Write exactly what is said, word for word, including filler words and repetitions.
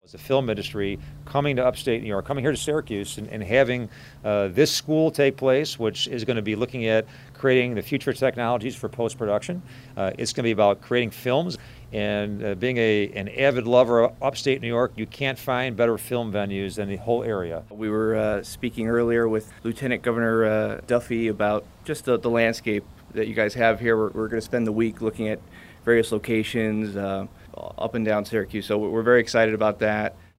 The film industry coming to upstate New York, coming here to Syracuse and, and having uh, this school take place, which is going to be looking at creating the future technologies for post-production. Uh, it's going to be about creating films, and uh, being a, an avid lover of upstate New York, you can't find better film venues than the whole area. We were uh, speaking earlier with Lieutenant Governor uh, Duffy about just the, the landscape that you guys have here. We're, we're going to spend the week looking at various locations uh, up and down Syracuse, so we're very excited about that.